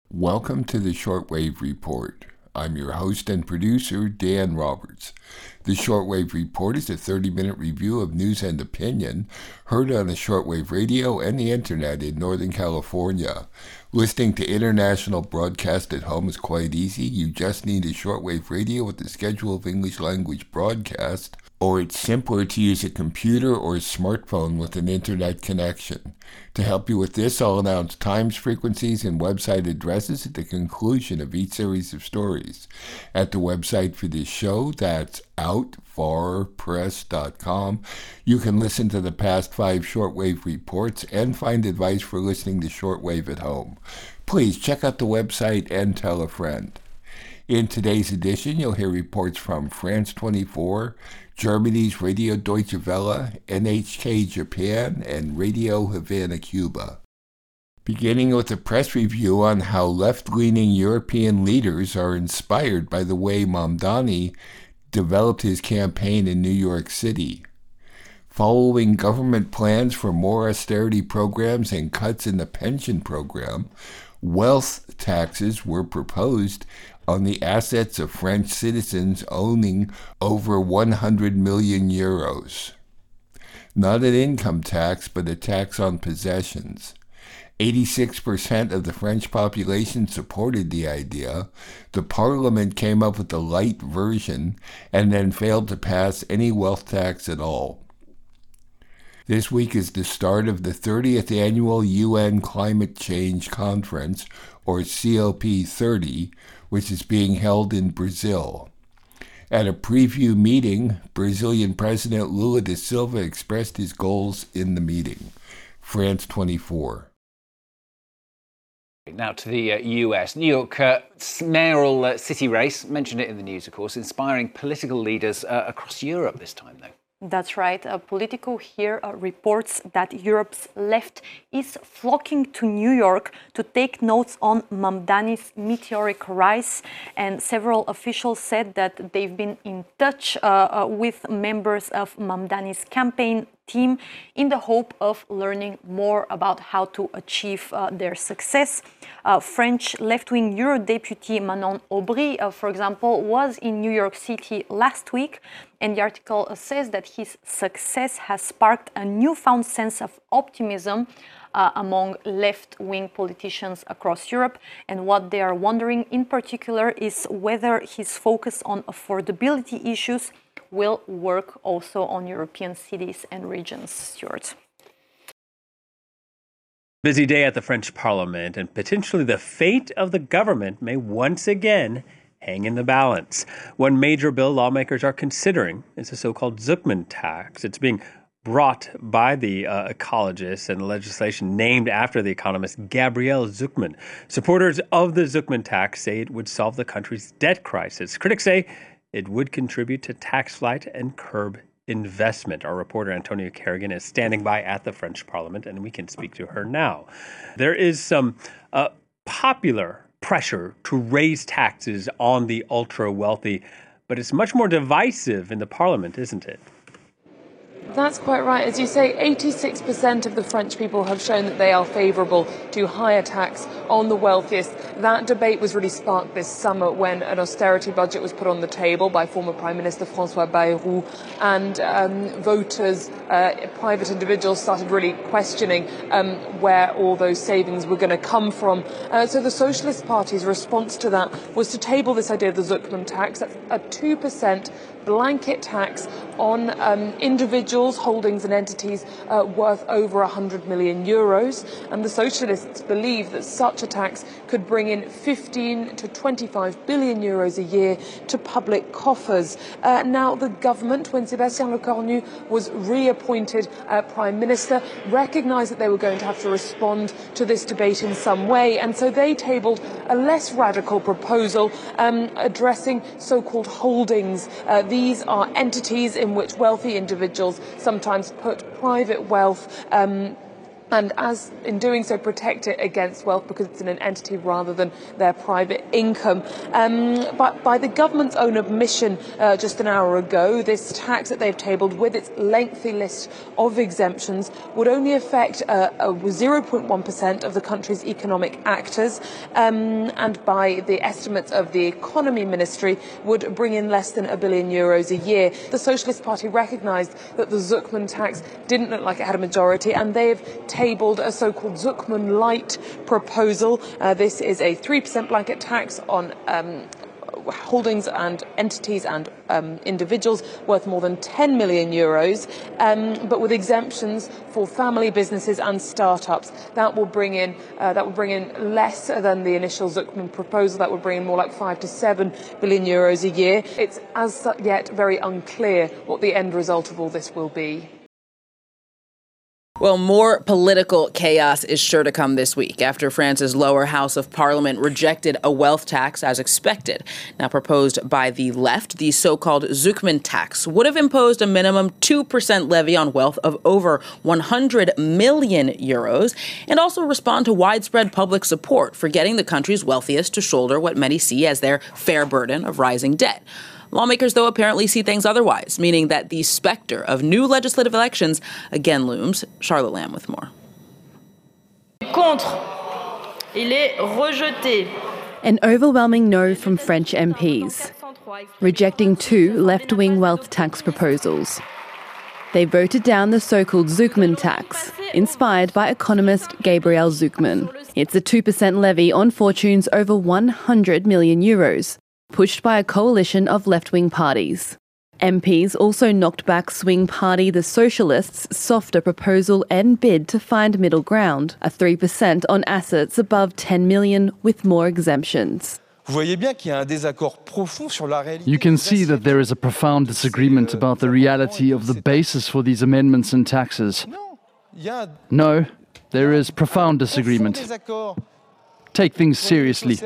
Welcome to the Shortwave Report. I'm your host and producer, Dan Roberts. The Shortwave Report is a 30-minute review of news and opinion heard on the shortwave radio and the internet in Northern California. Listening to international broadcast at home is quite easy. You just need a shortwave radio with a schedule of English language broadcast, or it's simpler to use a computer or a smartphone with an internet connection. To help you with this, I'll announce times, frequencies, and website addresses at the conclusion of each series of stories. At the website for this show, that's outfarpress.com, you can listen to the past 5 shortwave reports and find advice for listening to shortwave at home. Please check out the website and tell a friend. In today's edition, you'll hear reports from France 24, Germany's Radio Deutsche Welle, NHK Japan, and Radio Havana, Cuba. Beginning with a press review on how left-leaning European leaders are inspired by the way Mamdani developed his campaign in New York City. Following government plans for more austerity programs and cuts in the pension program, wealth taxes were proposed on the assets of French citizens owning over 100 million euros. Not an income tax, but a tax on possessions. 86% of the French population supported the idea. The parliament came up with a light version and then failed to pass any wealth tax at all. This week is the start of the 30th Annual UN Climate Change Conference, or COP30, which is being held in Brazil. At a preview meeting, Brazilian President Lula da Silva expressed his goals in the meeting. France 24. Now to the US. New York mayoral city race, mentioned it in the news, of course, inspiring political leaders across Europe this time, though. That's right. Politico here reports that Europe's left is flocking to New York to take notes on Mamdani's meteoric rise. And several officials said that they've been in touch with members of Mamdani's campaign team in the hope of learning more about how to achieve their success. French left-wing Eurodeputee Manon Aubry, for example, was in New York City last week, and the article says that his success has sparked a newfound sense of optimism among left-wing politicians across Europe. And what they are wondering in particular is whether his focus on affordability issues will work also on European cities and regions. Stuart. Busy day at the French Parliament, and potentially the fate of the government may once again hang in the balance. One major bill lawmakers are considering is the so-called Zucman tax. It's being brought by the ecologists and legislation named after the economist Gabriel Zucman. Supporters of the Zucman tax say it would solve the country's debt crisis. Critics say it would contribute to tax flight and curb investment. Our reporter Antonia Kerrigan is standing by at the French Parliament, and we can speak to her now. There is some popular pressure to raise taxes on the ultra-wealthy, but it's much more divisive in the Parliament, isn't it? That's quite right. As you say, 86% of the French people have shown that they are favourable to higher tax on the wealthiest. That debate was really sparked this summer when an austerity budget was put on the table by former Prime Minister François Bayrou, and voters, private individuals, started really questioning where all those savings were going to come from. So the Socialist Party's response to that was to table this idea of the Zucman tax, that's a 2% blanket tax on individuals, holdings and entities worth over 100 million euros. And the Socialists believe that such a tax could bring in 15 to 25 billion euros a year to public coffers. Now, the government, when Sébastien Lecornu was reappointed Prime Minister, recognised that they were going to have to respond to this debate in some way. And so they tabled a less radical proposal addressing so-called holdings. These are entities in which wealthy individuals sometimes put private wealth and as in doing so protect it against wealth because it's in an entity rather than their private income. But by the government's own admission just an hour ago, this tax that they've tabled with its lengthy list of exemptions would only affect 0.1% of the country's economic actors, and by the estimates of the Economy Ministry would bring in less than €1 billion a year. The Socialist Party recognised that the Zucman tax didn't look like it had a majority, and they've tabled a so-called Zucman Light proposal. This is a 3% blanket tax on holdings and entities and individuals worth more than €10 million, but with exemptions for family businesses and startups. That will bring in less than the initial Zucman proposal. That would bring in more like €5 to €7 billion a year. It's as yet very unclear what the end result of all this will be. Well, more political chaos is sure to come this week after France's lower house of parliament rejected a wealth tax as expected. Now proposed by the left, the so-called Zucman tax would have imposed a minimum 2% levy on wealth of over €100 million and also respond to widespread public support for getting the country's wealthiest to shoulder what many see as their fair burden of rising debt. Lawmakers, though, apparently see things otherwise, meaning that the specter of new legislative elections again looms. Charlotte Lamb with more. Contre. Il est rejeté. An overwhelming no from French MPs, rejecting two left-wing wealth tax proposals. They voted down the so-called Zucman tax, inspired by economist Gabriel Zucman. It's a 2% levy on fortunes over €100 million, pushed by a coalition of left-wing parties. MPs also knocked back swing party The Socialists' softer proposal and bid to find middle ground, a 3% on assets above $10 million with more exemptions. You can see that there is a profound disagreement about the reality of the basis for these amendments and taxes. No, there is profound disagreement. Take things seriously.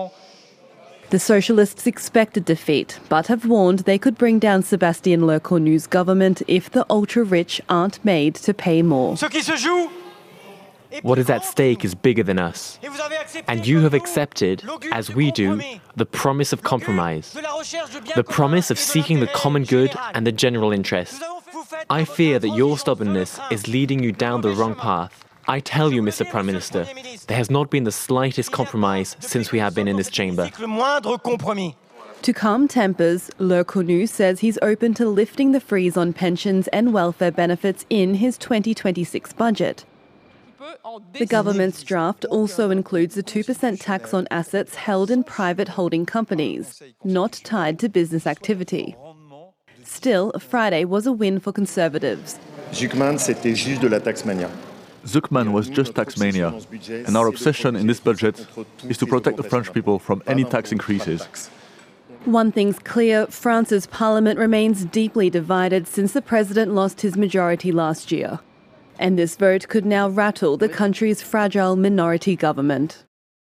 The Socialists expected defeat, but have warned they could bring down Sébastien Lecornu's government if the ultra-rich aren't made to pay more. What is at stake is bigger than us. And you have accepted, as we do, the promise of compromise, the promise of seeking the common good and the general interest. I fear that your stubbornness is leading you down the wrong path. I tell you, Mr. Prime Minister, there has not been the slightest compromise since we have been in this chamber. To calm tempers, Lecornu says he's open to lifting the freeze on pensions and welfare benefits in his 2026 budget. The government's draft also includes a 2% tax on assets held in private holding companies, not tied to business activity. Still, Friday was a win for Conservatives. Zucman, c'était juste de la taxmania. Zucman was just tax mania, and our obsession in this budget is to protect the French people from any tax increases. One thing's clear, France's parliament remains deeply divided since the president lost his majority last year. And this vote could now rattle the country's fragile minority government.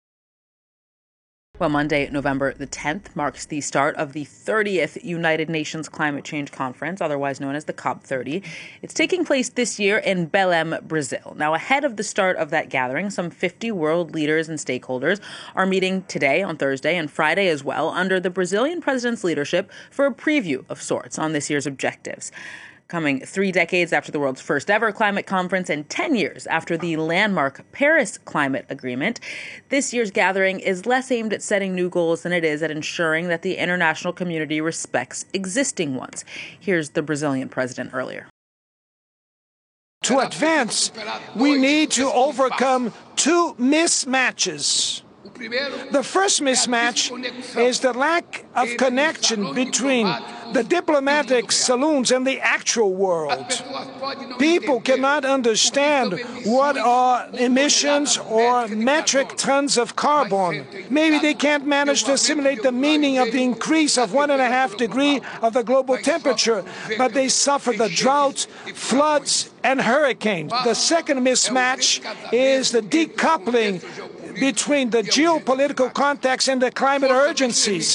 Well, Monday, November the 10th, marks the start of the 30th United Nations Climate Change Conference, otherwise known as the COP30. It's taking place this year in Belém, Brazil. Now, ahead of the start of that gathering, some 50 world leaders and stakeholders are meeting today, on Thursday, and Friday as well, under the Brazilian president's leadership for a preview of sorts on this year's objectives. Coming 3 decades after the world's first ever climate conference and 10 years after the landmark Paris Climate Agreement, this year's gathering is less aimed at setting new goals than it is at ensuring that the international community respects existing ones. Here's the Brazilian president earlier. To advance, we need to overcome two mismatches. The first mismatch is the lack of connection between the diplomatic saloons and the actual world. People cannot understand what are emissions or metric tons of carbon. Maybe they can't manage to assimilate the meaning of the increase of 1.5 degrees of the global temperature, but they suffer the droughts, floods, and hurricanes. The second mismatch is the decoupling between the geopolitical context and the climate urgencies.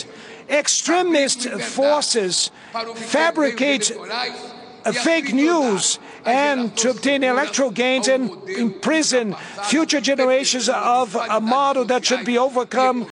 Extremist forces fabricate fake news and to obtain electoral gains and imprison future generations of a model that should be overcome.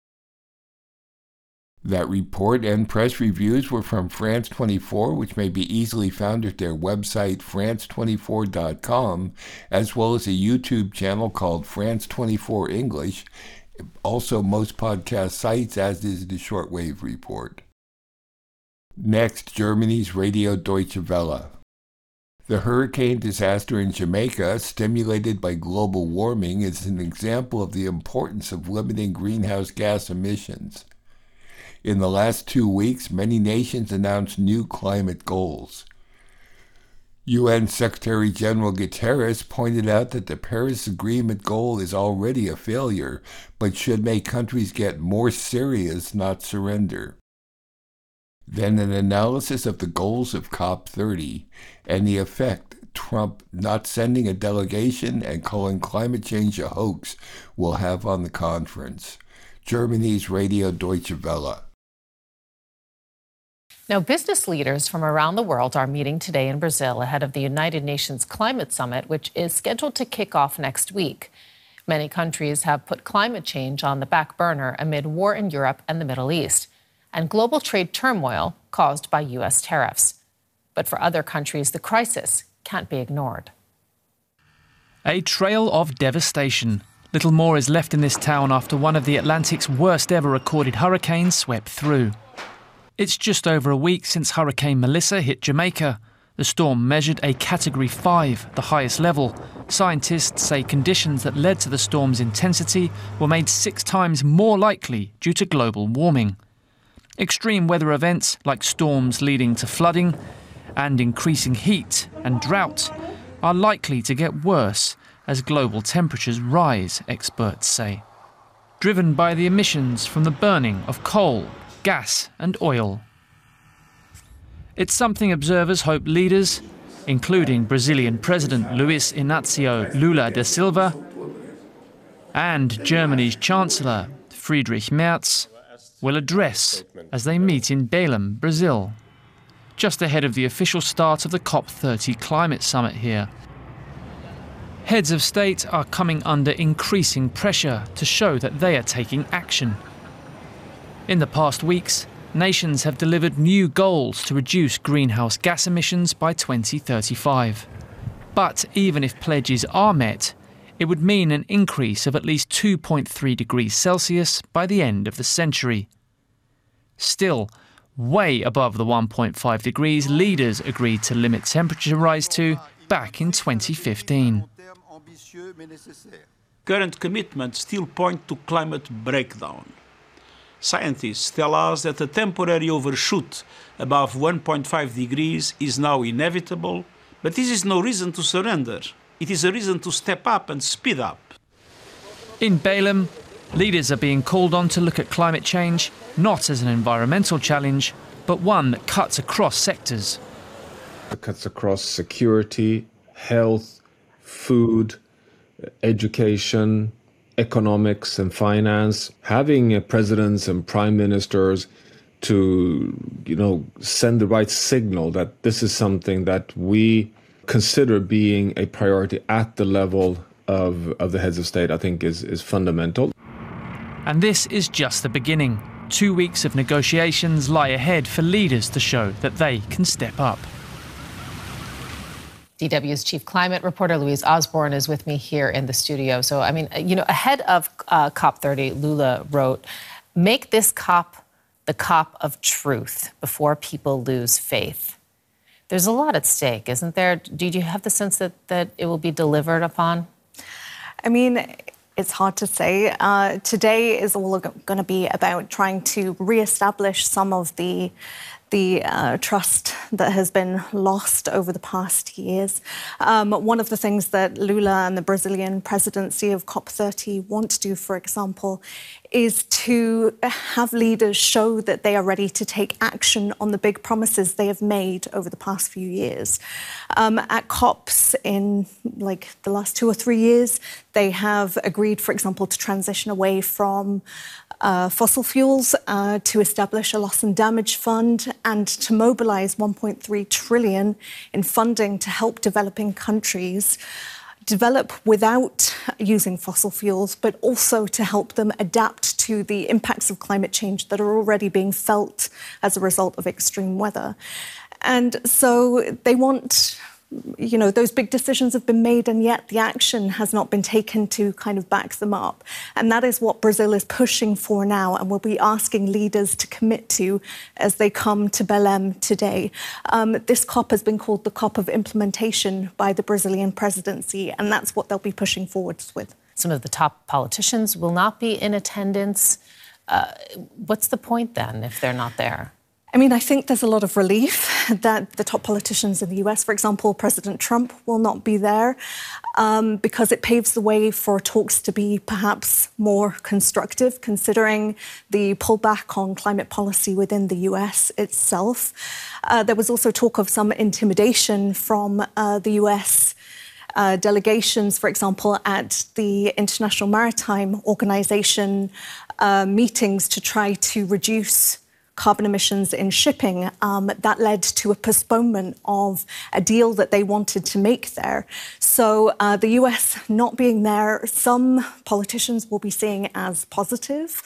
That report and press reviews were from France 24, which may be easily found at their website, france24.com, as well as a YouTube channel called France 24 English, also most podcast sites, as is the Shortwave Report. Next, Germany's Radio Deutsche Welle. The hurricane disaster in Jamaica, stimulated by global warming, is an example of the importance of limiting greenhouse gas emissions. In the last 2 weeks, many nations announced new climate goals. UN Secretary-General Guterres pointed out that the Paris Agreement goal is already a failure, but should make countries get more serious, not surrender. Then an analysis of the goals of COP30 and the effect Trump not sending a delegation and calling climate change a hoax will have on the conference. Germany's Radio Deutsche Welle. Now, business leaders from around the world are meeting today in Brazil ahead of the United Nations Climate Summit, which is scheduled to kick off next week. Many countries have put climate change on the back burner amid war in Europe and the Middle East, and global trade turmoil caused by U.S. tariffs. But for other countries, the crisis can't be ignored. A trail of devastation. Little more is left in this town after one of the Atlantic's worst ever recorded hurricanes swept through. It's just over a week since Hurricane Melissa hit Jamaica. The storm measured a Category 5, the highest level. Scientists say conditions that led to the storm's intensity were made 6 times more likely due to global warming. Extreme weather events like storms leading to flooding and increasing heat and drought are likely to get worse as global temperatures rise, experts say. Driven by the emissions from the burning of coal, gas and oil. It's something observers hope leaders, including Brazilian President Luiz Inácio Lula da Silva and Germany's Chancellor Friedrich Merz, will address as they meet in Belém, Brazil, just ahead of the official start of the COP30 climate summit here. Heads of state are coming under increasing pressure to show that they are taking action. In the past weeks, nations have delivered new goals to reduce greenhouse gas emissions by 2035. But even if pledges are met, it would mean an increase of at least 2.3 degrees Celsius by the end of the century. Still, way above the 1.5 degrees leaders agreed to limit temperature rise to back in 2015. Current commitments still point to climate breakdown. Scientists tell us that a temporary overshoot above 1.5 degrees is now inevitable, but this is no reason to surrender. It is a reason to step up and speed up. In Belém, leaders are being called on to look at climate change not as an environmental challenge, but one that cuts across sectors. It cuts across security, health, food, education, economics and finance. Having presidents and prime ministers to, send the right signal that this is something that we consider being a priority at the level of the heads of state, I think is fundamental. And this is just the beginning. 2 weeks of negotiations lie ahead for leaders to show that they can step up. DW's chief climate reporter Louise Osborne is with me here in the studio. So, ahead of COP30, Lula wrote, "Make this COP the COP of truth before people lose faith." There's a lot at stake, isn't there? Do you have the sense that it will be delivered upon? It's hard to say. Today is all going to be about trying to reestablish some of the trust that has been lost over the past years. One of the things that Lula and the Brazilian presidency of COP30 want to do, for example, is to have leaders show that they are ready to take action on the big promises they have made over the past few years. At COPs in the last 2 or 3 years, They have agreed, for example, to transition away from fossil fuels, to establish a loss and damage fund, and to mobilize 1.3 trillion in funding to help developing countries develop without using fossil fuels, but also to help them adapt to the impacts of climate change that are already being felt as a result of extreme weather. And so they want, those big decisions have been made, and yet the action has not been taken to kind of back them up. And that is what Brazil is pushing for now, and will be asking leaders to commit to as they come to Belém today. This COP has been called the COP of implementation by the Brazilian presidency, and that's what they'll be pushing forwards with. Some of the top politicians will not be in attendance. What's the point then if they're not there? I mean, I think there's a lot of relief that the top politicians in the US, for example, President Trump, will not be there because it paves the way for talks to be perhaps more constructive, considering the pullback on climate policy within the US itself. There was also talk of some intimidation from the US delegations, for example, at the International Maritime Organization meetings to try to reduce carbon emissions in shipping. That led to a postponement of a deal that they wanted to make there. So the US not being there, some politicians will be seeing as positive.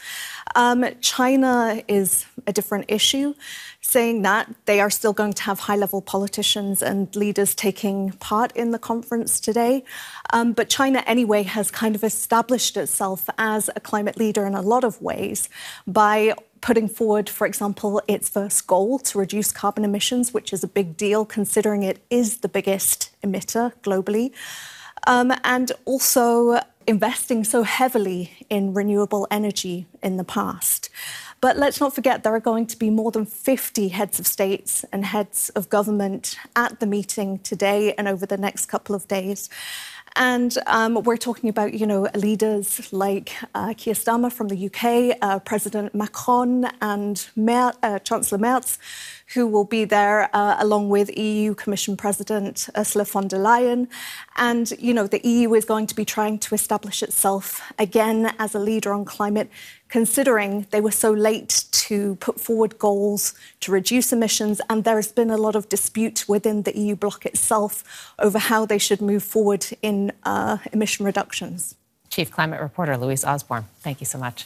China is a different issue, saying that they are still going to have high-level politicians and leaders taking part in the conference today. But China, anyway, has kind of established itself as a climate leader in a lot of ways by putting forward, for example, its first goal to reduce carbon emissions, which is a big deal considering it is the biggest emitter globally, and also investing so heavily in renewable energy in the past. But let's not forget there are going to be more than 50 heads of states and heads of government at the meeting today and over the next couple of days. And we're talking about, leaders like Keir Starmer from the UK, President Macron and Chancellor Merz, who will be there along with EU Commission President Ursula von der Leyen. And, the EU is going to be trying to establish itself again as a leader on climate, considering they were so late to put forward goals to reduce emissions. And there has been a lot of dispute within the EU bloc itself over how they should move forward in emission reductions. Chief Climate Reporter Louise Osborne, thank you so much.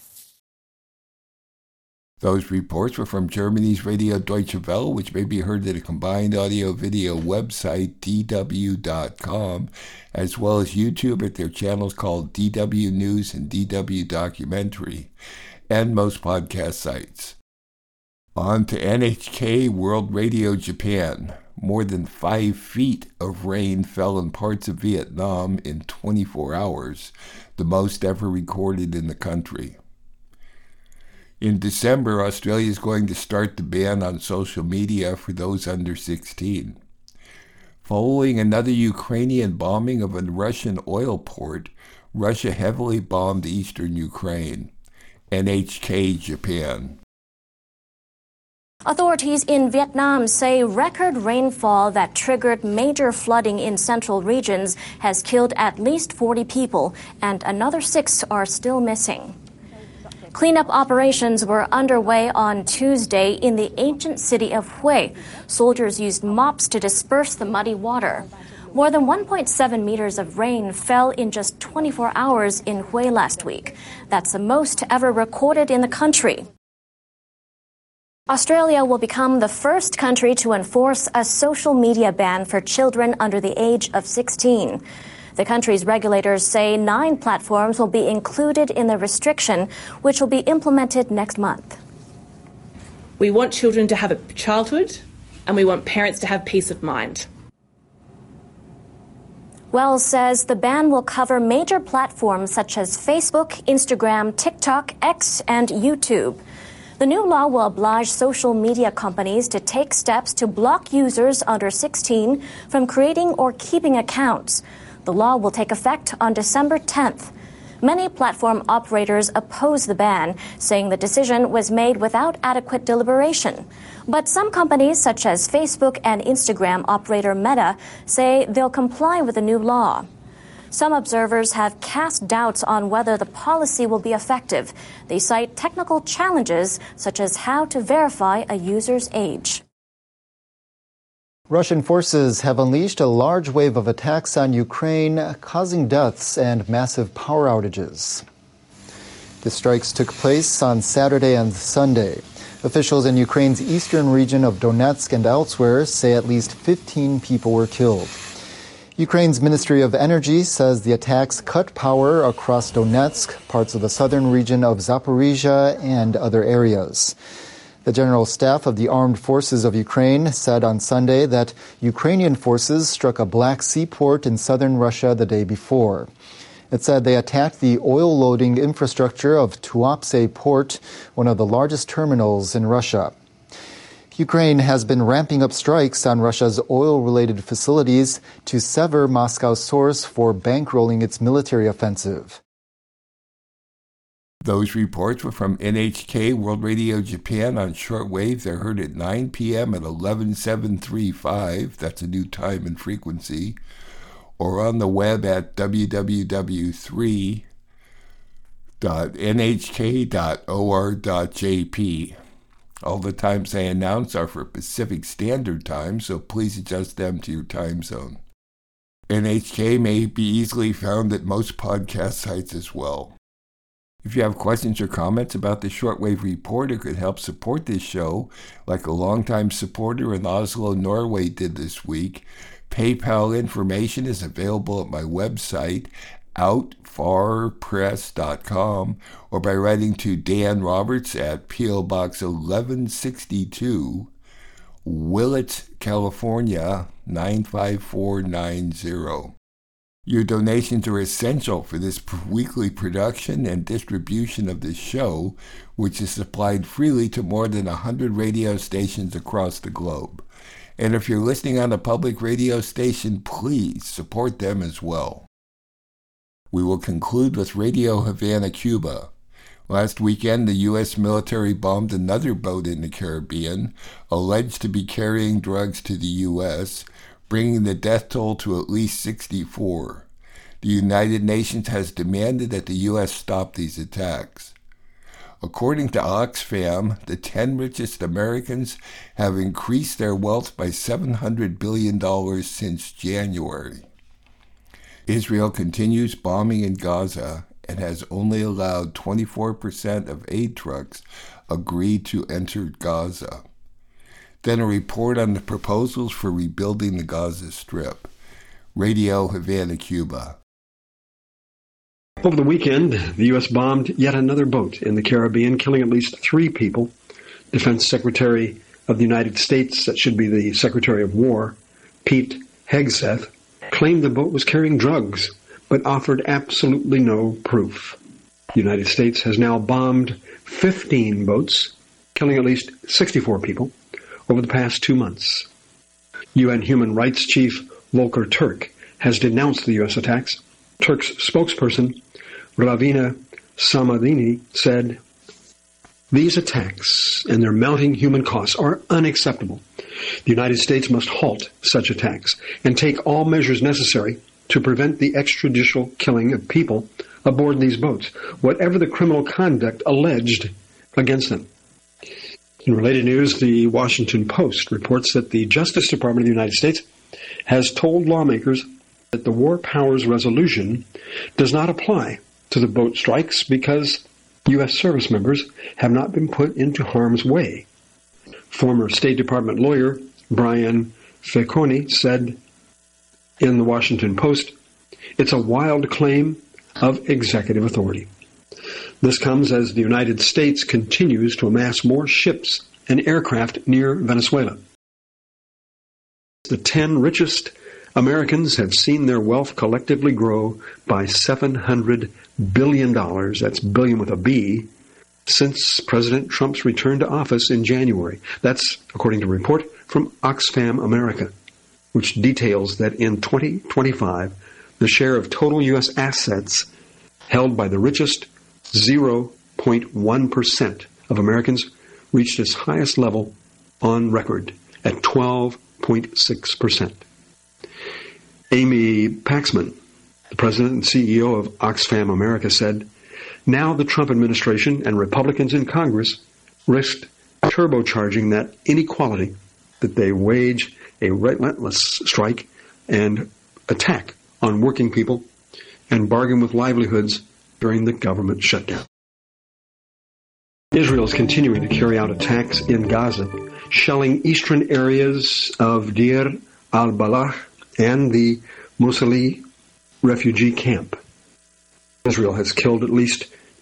Those reports were from Germany's Radio Deutsche Welle, which may be heard at a combined audio-video website, dw.com, as well as YouTube at their channels called DW News and DW Documentary, and most podcast sites. On to NHK World Radio Japan. More than 5 feet of rain fell in parts of Vietnam in 24 hours, the most ever recorded in the country. In December, Australia is going to start the ban on social media for those under 16. Following another Ukrainian bombing of a Russian oil port, Russia heavily bombed eastern Ukraine. NHK Japan. Authorities in Vietnam say record rainfall that triggered major flooding in central regions has killed at least 40 people, and another 6 are still missing. Cleanup operations were underway on Tuesday in the ancient city of Hue. Soldiers used mops to disperse the muddy water. More than 1.7 meters of rain fell in just 24 hours in Hue last week. That's the most ever recorded in the country. Australia will become the first country to enforce a social media ban for children under the age of 16. The country's regulators say 9 platforms will be included in the restriction, which will be implemented next month. We want children to have a childhood, and we want parents to have peace of mind. Wells says the ban will cover major platforms such as Facebook, Instagram, TikTok, X, and YouTube. The new law will oblige social media companies to take steps to block users under 16 from creating or keeping accounts. The law will take effect on December 10th. Many platform operators oppose the ban, saying the decision was made without adequate deliberation. But some companies, such as Facebook and Instagram operator Meta, say they'll comply with the new law. Some observers have cast doubts on whether the policy will be effective. They cite technical challenges, such as how to verify a user's age. Russian forces have unleashed a large wave of attacks on Ukraine, causing deaths and massive power outages. The strikes took place on Saturday and Sunday. Officials in Ukraine's eastern region of Donetsk and elsewhere say at least 15 people were killed. Ukraine's Ministry of Energy says the attacks cut power across Donetsk, parts of the southern region of Zaporizhia, and other areas. The General Staff of the Armed Forces of Ukraine said on Sunday that Ukrainian forces struck a Black Sea port in southern Russia the day before. It said they attacked the oil loading infrastructure of Tuapse port, one of the largest terminals in Russia. Ukraine has been ramping up strikes on Russia's oil-related facilities to sever Moscow's source for bankrolling its military offensive. Those reports were from NHK World Radio Japan on shortwave. They're heard at 9 p.m. at 11735. That's a new time and frequency. Or on the web at www.nhk.or.jp. All the times I announce are for Pacific Standard Time, so please adjust them to your time zone. NHK may be easily found at most podcast sites as well. If you have questions or comments about the Shortwave Report or could help support this show, like a longtime supporter in Oslo, Norway did this week, PayPal information is available at my website, outfarpress.com, or by writing to Dan Roberts at P.O. Box 1162, Willits, California, 95490. Your donations are essential for this weekly production and distribution of this show, which is supplied freely to more than 100 radio stations across the globe. And if you're listening on a public radio station, please support them as well. We will conclude with Radio Havana, Cuba. Last weekend, the U.S. military bombed another boat in the Caribbean, alleged to be carrying drugs to the U.S., bringing the death toll to at least 64. The United Nations has demanded that the U.S. stop these attacks. According to Oxfam, the 10 richest Americans have increased their wealth by $700 billion since January. Israel continues bombing in Gaza and has only allowed 24% of aid trucks agree to enter Gaza. Then a report on the proposals for rebuilding the Gaza Strip. Radio Havana, Cuba. Over the weekend, the U.S. bombed yet another boat in the Caribbean, killing at least 3 people. Defense Secretary of the United States, that should be the Secretary of War, Pete Hegseth, claimed the boat was carrying drugs, but offered absolutely no proof. The United States has now bombed 15 boats, killing at least 64 people over the past 2 months. UN Human Rights Chief Volker Turk has denounced the U.S. attacks. Turk's spokesperson, Ravina Samadini, said, "These attacks and their mounting human costs are unacceptable. The United States must halt such attacks and take all measures necessary to prevent the extrajudicial killing of people aboard these boats, whatever the criminal conduct alleged against them." In related news, the Washington Post reports that the Justice Department of the United States has told lawmakers that the War Powers Resolution does not apply to the boat strikes because U.S. service members have not been put into harm's way. Former State Department lawyer Brian Fecconi said in the Washington Post, "It's a wild claim of executive authority." This comes as the United States continues to amass more ships and aircraft near Venezuela. The 10 richest Americans have seen their wealth collectively grow by $700 billion, that's billion with a B, since President Trump's return to office in January. That's according to a report from Oxfam America, which details that in 2025, the share of total U.S. assets held by the richest 0.1% of Americans reached its highest level on record at 12.6%. Amy Paxman The president and CEO of Oxfam America said, now the Trump administration and Republicans in Congress risked turbocharging that inequality that they wage a relentless strike and attack on working people and bargain with livelihoods during the government shutdown. Israel is continuing to carry out attacks in Gaza, shelling eastern areas of Deir al-Balah and the Musali refugee camp. Israel has killed at least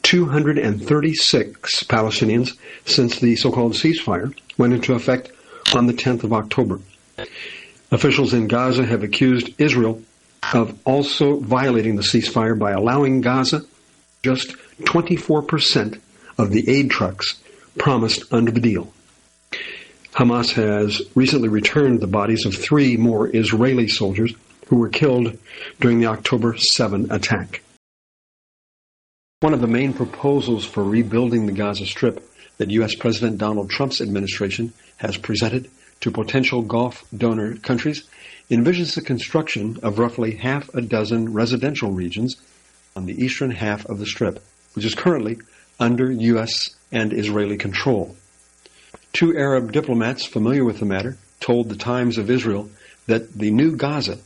236 Palestinians since the so-called ceasefire went into effect on the 10th of October. Officials in Gaza have accused Israel of also violating the ceasefire by allowing Gaza just 24% of the aid trucks promised under the deal. Hamas has recently returned the bodies of 3 more Israeli soldiers who were killed during the October 7 attack. One of the main proposals for rebuilding the Gaza Strip that U.S. President Donald Trump's administration has presented to potential Gulf donor countries envisions the construction of roughly half a dozen residential regions on the eastern half of the Strip, which is currently under U.S. and Israeli control. 2 Arab diplomats familiar with the matter told the Times of Israel that the new Gaza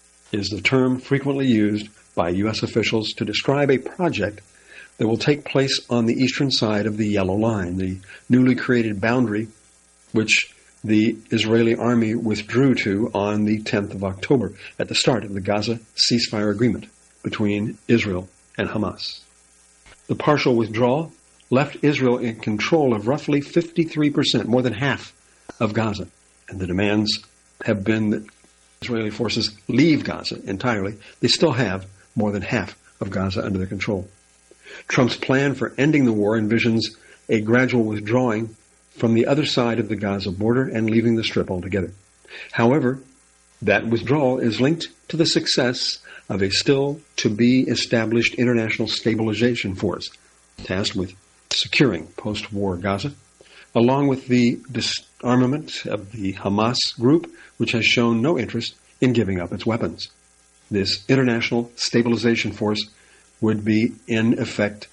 is the term frequently used by U.S. officials to describe a project that will take place on the eastern side of the Yellow Line, the newly created boundary which the Israeli army withdrew to on the 10th of October at the start of the Gaza ceasefire agreement between Israel and Hamas. The partial withdrawal left Israel in control of roughly 53%, more than half of Gaza, and the demands have been that Israeli forces leave Gaza entirely. They still have more than half of Gaza under their control. Trump's plan for ending the war envisions a gradual withdrawing from the other side of the Gaza border and leaving the Strip altogether. However, that withdrawal is linked to the success of a still-to-be-established international stabilization force tasked with securing post-war Gaza, along with the disarmament of the Hamas group, which has shown no interest in giving up its weapons. This international stabilization force would be in effect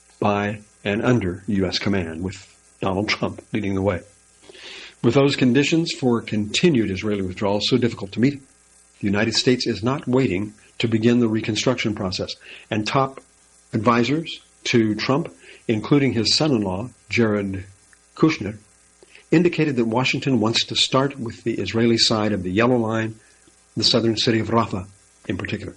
by and under U.S. command, with Donald Trump leading the way. With those conditions for continued Israeli withdrawal so difficult to meet, the United States is not waiting to begin the reconstruction process, and top advisors to Trump, including his son-in-law, Jared Kushner, indicated that Washington wants to start with the Israeli side of the Yellow Line, the southern city of Rafah in particular.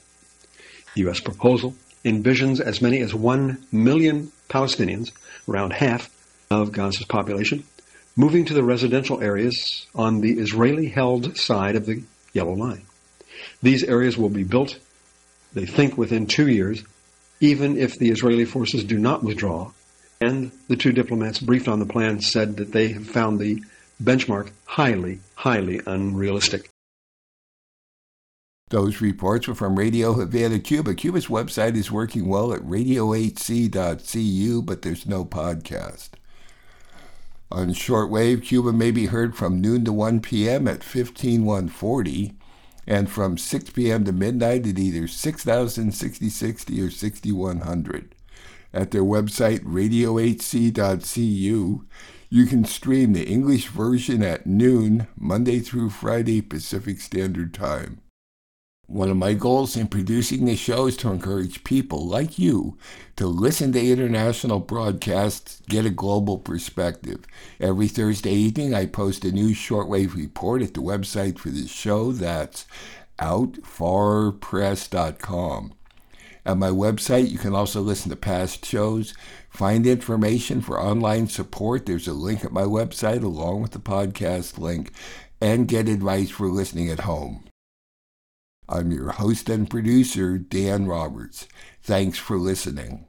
The U.S. proposal envisions as many as 1 million Palestinians, around half of Gaza's population, moving to the residential areas on the Israeli-held side of the Yellow Line. These areas will be built, they think, within 2 years, even if the Israeli forces do not withdraw. And the 2 diplomats briefed on the plan said that they have found the benchmark highly, highly unrealistic. Those reports were from Radio Havana, Cuba. Cuba's website is working well at radiohc.cu, but there's no podcast. On shortwave, Cuba may be heard from noon to 1 p.m. at 15140, and from 6 p.m. to midnight at either 6000, 6060, or 6100. At their website, radiohc.cu, you can stream the English version at noon, Monday through Friday, Pacific Standard Time. One of my goals in producing this show is to encourage people like you to listen to international broadcasts, get a global perspective. Every Thursday evening, I post a new shortwave report at the website for this show. That's outfarpress.com. At my website, you can also listen to past shows, find information for online support. There's a link at my website along with the podcast link, and get advice for listening at home. I'm your host and producer, Dan Roberts. Thanks for listening.